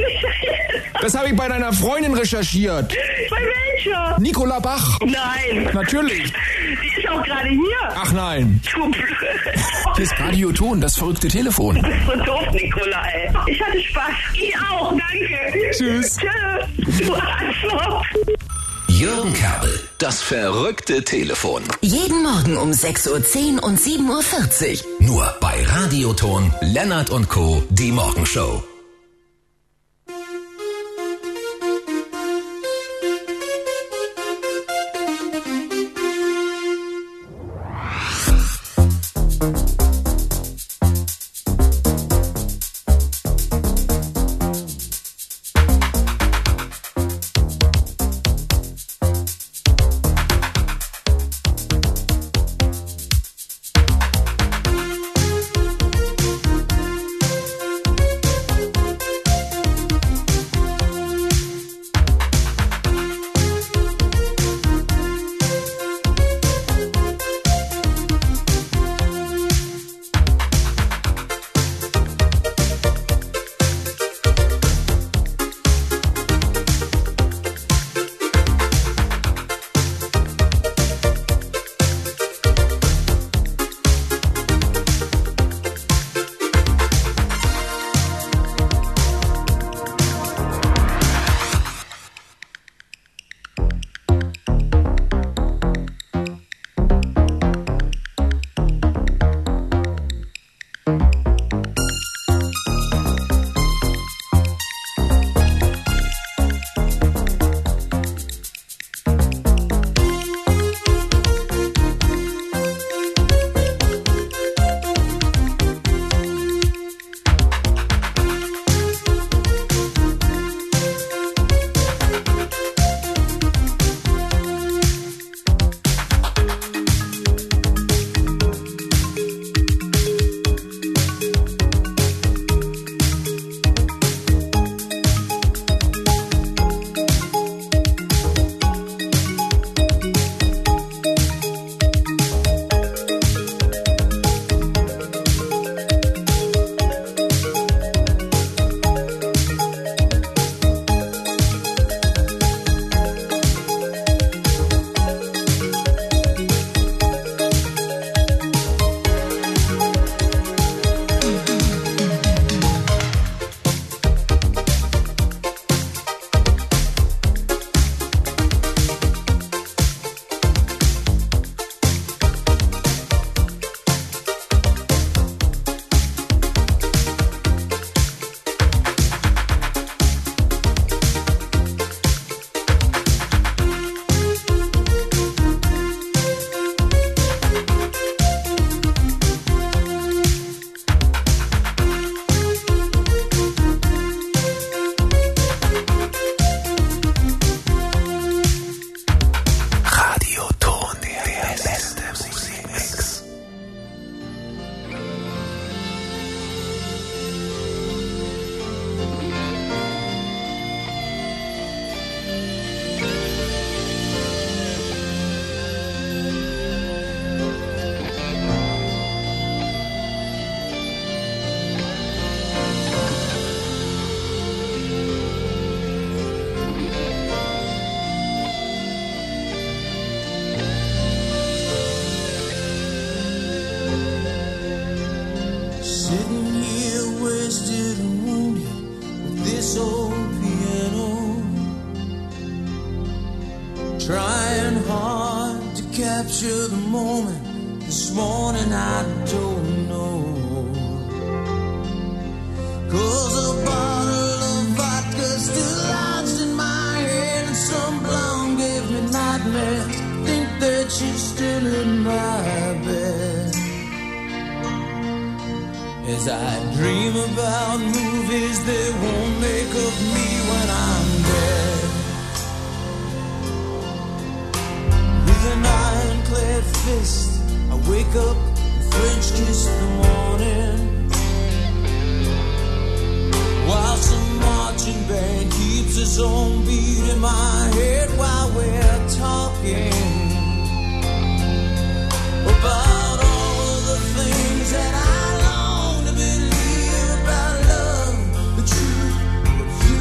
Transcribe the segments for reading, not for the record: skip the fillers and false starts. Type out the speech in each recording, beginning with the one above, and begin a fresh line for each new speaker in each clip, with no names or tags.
recherchiert?
Das habe ich bei deiner Freundin recherchiert.
Bei welcher?
Nicola Bach.
Nein.
Natürlich.
Die ist auch gerade hier.
Ach nein.
Du blöd.
Hier ist Radio Ton, das verrückte Telefon.
Du bist so doof, Nicola, ey. Ich hatte Spaß. Ich auch, danke.
Tschüss.
Tschüss. Du Arschloch.
Jürgen Kerbel, das verrückte Telefon.
Jeden Morgen um 6.10 Uhr und 7.40 Uhr.
Nur bei Radioton, Lennart und Co., die Morgenshow.
Trying hard to capture the moment. This morning I don't know. 'Cause a bottle of vodka still lodged in my head, and some blonde gave me nightmares. Think that she's still in my bed. As I dream about movies they won't make of me when I'm dead. With an ironclad fist I wake up and French kiss the morning, while some marching band keeps its own beat in my head while we're talking about all of the things that I long to believe about love, the truth, the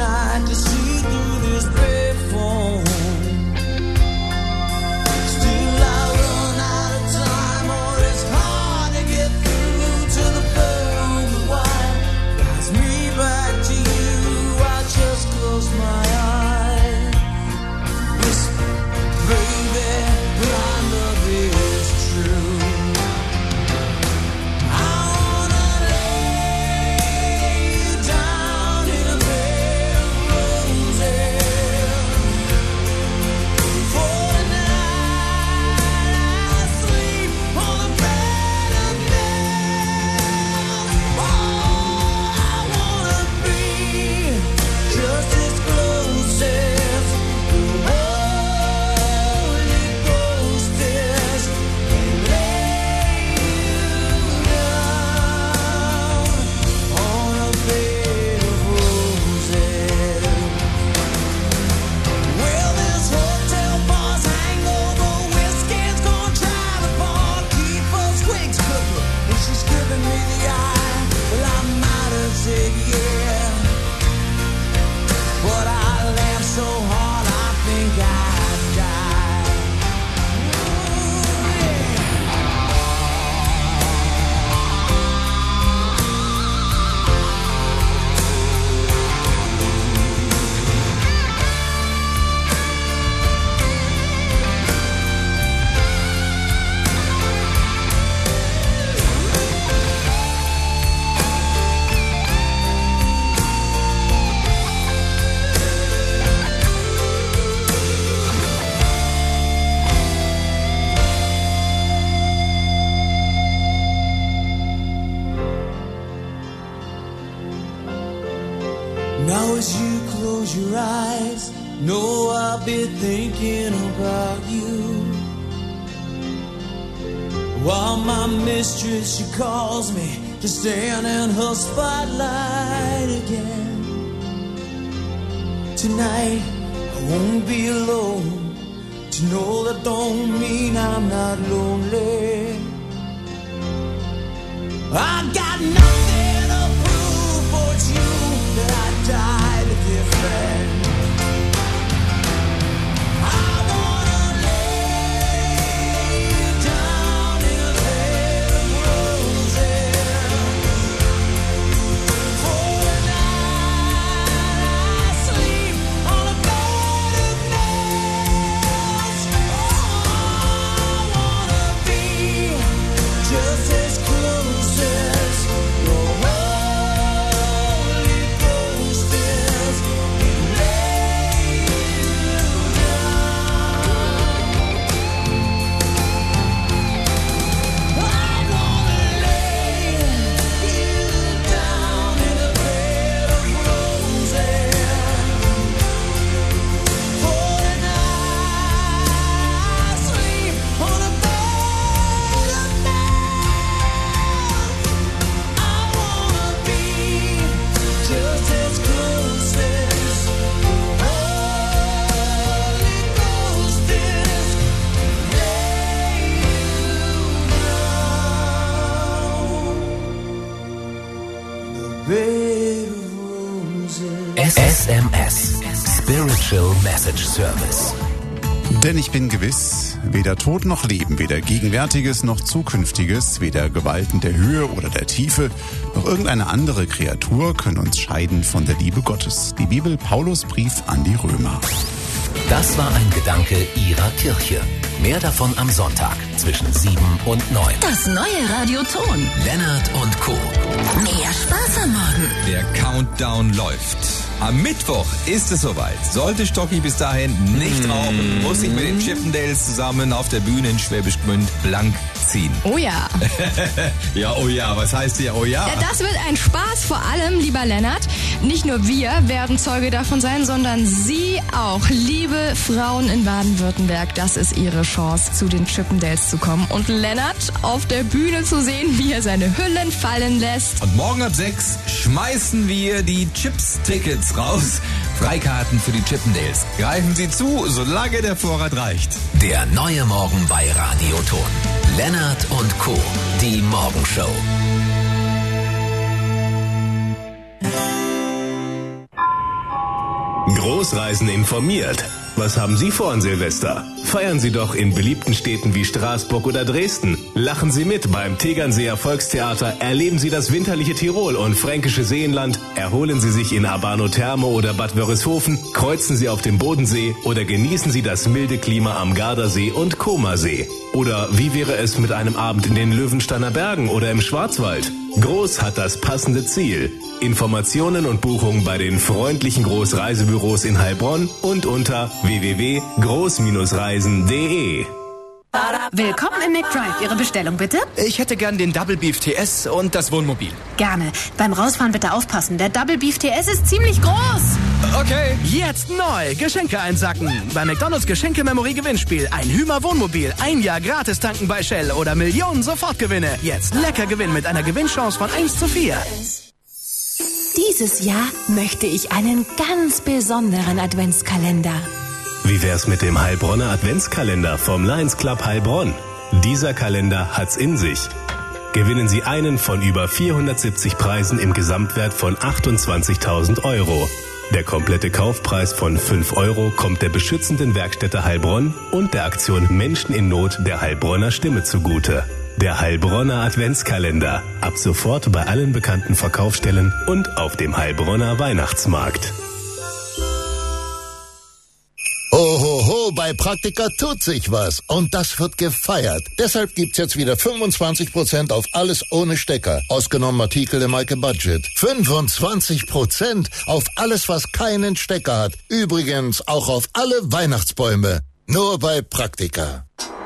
night to see through this bed phone. Still I run out of time, or it's hard to get through to the phone. Why guides me back to you? I just close my eyes. Whisper, baby, I love is true. Now as you close your eyes, know I'll be thinking about you. While my mistress, she calls me to stand in her spotlight again. Tonight, I won't be alone. To know that don't mean I'm not lonely. I got nothing to prove, but it's you that I died a dear friend. I wanna lay down in a bed of roses. For the night I sleep on a bed of nails. Oh, I wanna be just as close as your Holy Ghost is. Lay you down. I wanna lay you down in a bed of roses. For the night I sleep on a bed of nails. I wanna be just as close as Holy Ghost is. Lay you down, the bed of roses.
SMS. Spiritual Message Service.
Denn ich bin gewiss, weder Tod noch Leben, weder Gegenwärtiges noch Zukünftiges, weder Gewalten der Höhe oder der Tiefe, noch irgendeine andere Kreatur können uns scheiden von der Liebe Gottes. Die Bibel, Paulus Brief an die Römer.
Das war ein Gedanke Ihrer Kirche. Mehr davon am Sonntag zwischen 7 und 9.
Das neue Radioton.
Lennart und Co.
Mehr Spaß am Morgen.
Der Countdown läuft. Am Mittwoch ist es soweit. Sollte Stocki bis dahin nicht rauchen, muss ich mit den Chippendales zusammen auf der Bühne in Schwäbisch Gmünd blank ziehen.
Oh ja.
Ja, oh ja, was heißt hier oh ja?
Ja, das wird ein Spaß, vor allem, lieber Lennart. Nicht nur wir werden Zeuge davon sein, sondern Sie auch. Liebe Frauen in Baden-Württemberg, das ist Ihre Chance, zu den Chippendales zu kommen und Lennart auf der Bühne zu sehen, wie er seine Hüllen fallen lässt.
Und morgen ab 6 schmeißen wir die Chips-Tickets raus. Freikarten für die Chippendales. Greifen Sie zu, solange der Vorrat reicht.
Der neue Morgen bei Radioton. Lennart und Co. Die Morgenshow.
Großreisen informiert. Was haben Sie vor an Silvester? Feiern Sie doch in beliebten Städten wie Straßburg oder Dresden. Lachen Sie mit beim Tegernseer Volkstheater, erleben Sie das winterliche Tirol und fränkische Seenland, erholen Sie sich in Abano Therme oder Bad Wörishofen, kreuzen Sie auf dem Bodensee oder genießen Sie das milde Klima am Gardasee und Comersee. Oder wie wäre es mit einem Abend in den Löwensteiner Bergen oder im Schwarzwald? Groß hat das passende Ziel. Informationen und Buchungen bei den freundlichen Großreisebüros in Heilbronn und unter www.groß-reisen.de.
Willkommen im McDrive. Ihre Bestellung bitte?
Ich hätte gern den Double Beef TS und das Wohnmobil.
Gerne. Beim Rausfahren bitte aufpassen. Der Double Beef TS ist ziemlich groß.
Okay.
Jetzt neu. Geschenke einsacken. Bei McDonald's Geschenke-Memory-Gewinnspiel. Ein Hümer Wohnmobil. 1 Jahr gratis tanken bei Shell oder Millionen Sofortgewinne. Jetzt lecker Gewinn mit einer Gewinnchance von 1:4.
Dieses Jahr möchte ich einen ganz besonderen Adventskalender.
Wie wär's mit dem Heilbronner Adventskalender vom Lions Club Heilbronn? Dieser Kalender hat's in sich. Gewinnen Sie einen von über 470 Preisen im Gesamtwert von 28.000 Euro. Der komplette Kaufpreis von 5 Euro kommt der beschützenden Werkstätte Heilbronn und der Aktion Menschen in Not der Heilbronner Stimme zugute. Der Heilbronner Adventskalender. Ab sofort bei allen bekannten Verkaufsstellen und auf dem Heilbronner Weihnachtsmarkt.
Ohoho, bei Praktika tut sich was und das wird gefeiert. Deshalb gibt's jetzt wieder 25% auf alles ohne Stecker. Ausgenommen Artikel im Maike Budget. 25% auf alles, was keinen Stecker hat. Übrigens auch auf alle Weihnachtsbäume. Nur bei Praktika.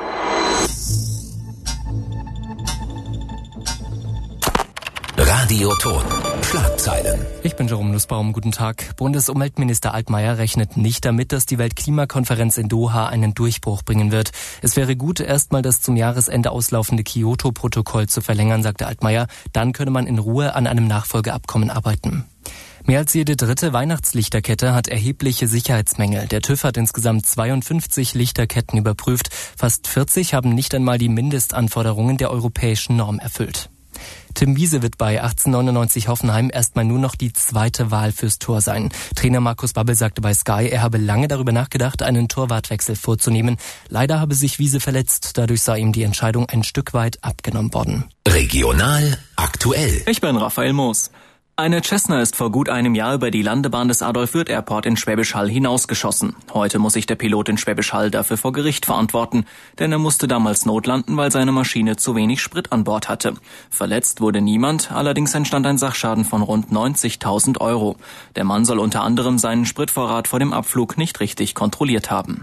Radioton. Schlagzeilen.
Ich bin Jerome Nussbaum. Guten Tag. Bundesumweltminister Altmaier rechnet nicht damit, dass die Weltklimakonferenz in Doha einen Durchbruch bringen wird. Es wäre gut, erstmal das zum Jahresende auslaufende Kyoto-Protokoll zu verlängern, sagte Altmaier. Dann könne man in Ruhe an einem Nachfolgeabkommen arbeiten. Mehr als jede dritte Weihnachtslichterkette hat erhebliche Sicherheitsmängel. Der TÜV hat insgesamt 52 Lichterketten überprüft. Fast 40 haben nicht einmal die Mindestanforderungen der europäischen Norm erfüllt. Tim Wiese wird bei 1899 Hoffenheim erstmal nur noch die zweite Wahl fürs Tor sein. Trainer Markus Babbel sagte bei Sky, er habe lange darüber nachgedacht, einen Torwartwechsel vorzunehmen. Leider habe sich Wiese verletzt, dadurch sei ihm die Entscheidung ein Stück weit abgenommen worden.
Regional aktuell.
Ich bin Raphael Moos. Eine Cessna ist vor gut einem Jahr über die Landebahn des Adolf-Wirth-Airport in Schwäbisch Hall hinausgeschossen. Heute muss sich der Pilot in Schwäbisch Hall dafür vor Gericht verantworten, denn er musste damals notlanden, weil seine Maschine zu wenig Sprit an Bord hatte. Verletzt wurde niemand, allerdings entstand ein Sachschaden von rund 90.000 Euro. Der Mann soll unter anderem seinen Spritvorrat vor dem Abflug nicht richtig kontrolliert haben.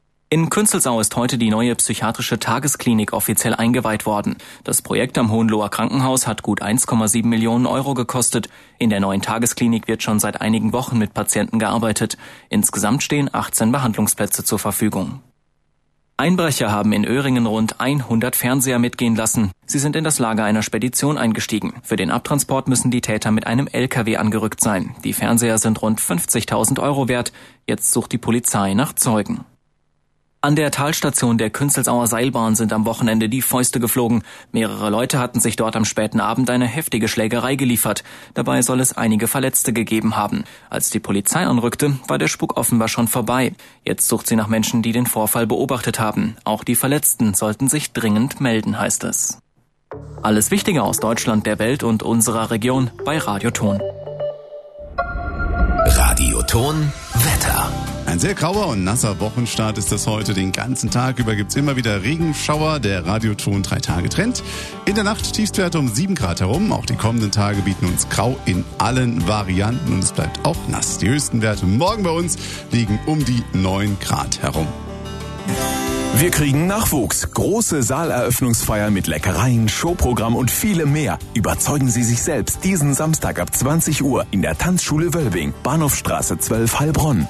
In Künzelsau ist heute die neue psychiatrische Tagesklinik offiziell eingeweiht worden. Das Projekt am Hohenloher Krankenhaus hat gut 1,7 Millionen Euro gekostet. In der neuen Tagesklinik wird schon seit einigen Wochen mit Patienten gearbeitet. Insgesamt stehen 18 Behandlungsplätze zur Verfügung. Einbrecher haben in Öhringen rund 100 Fernseher mitgehen lassen. Sie sind in das Lager einer Spedition eingestiegen. Für den Abtransport müssen die Täter mit einem LKW angerückt sein. Die Fernseher sind rund 50.000 Euro wert. Jetzt sucht die Polizei nach Zeugen. An der Talstation der Künzelsauer Seilbahn sind am Wochenende die Fäuste geflogen. Mehrere Leute hatten sich dort am späten Abend eine heftige Schlägerei geliefert. Dabei soll es einige Verletzte gegeben haben. Als die Polizei anrückte, war der Spuk offenbar schon vorbei. Jetzt sucht sie nach Menschen, die den Vorfall beobachtet haben. Auch die Verletzten sollten sich dringend melden, heißt es. Alles Wichtige aus Deutschland, der Welt und unserer Region bei Radioton.
Radioton Wetter.
Ein sehr grauer und nasser Wochenstart ist das heute. Den ganzen Tag über gibt's immer wieder Regenschauer. Der Radioton 3-Tage-Trend. In der Nacht Tiefstwerte um 7 Grad herum. Auch die kommenden Tage bieten uns grau in allen Varianten und es bleibt auch nass. Die höchsten Werte morgen bei uns liegen um die 9 Grad herum.
Wir kriegen Nachwuchs. Große Saaleröffnungsfeier mit Leckereien, Showprogramm und vielem mehr. Überzeugen Sie sich selbst diesen Samstag ab 20 Uhr in der Tanzschule Wölbing, Bahnhofstraße 12 Heilbronn.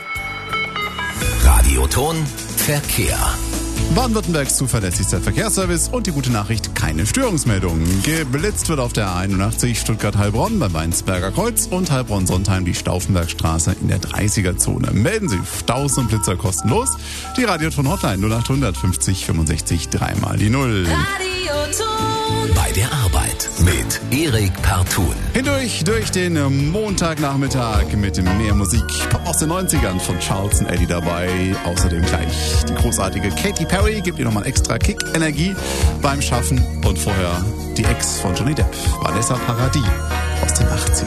Radioton Verkehr.
Baden-Württembergs zuverlässigster Verkehrsservice und die gute Nachricht, keine Störungsmeldungen. Geblitzt wird auf der A81 Stuttgart-Heilbronn beim Weinsberger Kreuz und Heilbronn-Sontheim die Stauffenbergstraße in der 30er-Zone. Melden Sie Staus und Blitzer kostenlos. Die Radioton-Hotline 0800 50 65 3 mal die 0.
Radio
Radioton.
Bei der Arbeit mit Erik Parton.
Hindurch durch den Montagnachmittag mit mehr Musik. Pop aus den 90ern von Charles und Eddie dabei. Außerdem gleich die großartige Katy Perry. Gibt ihr nochmal extra Kick, Energie beim Schaffen. Und vorher die Ex von Johnny Depp, Vanessa Paradis aus den 80ern.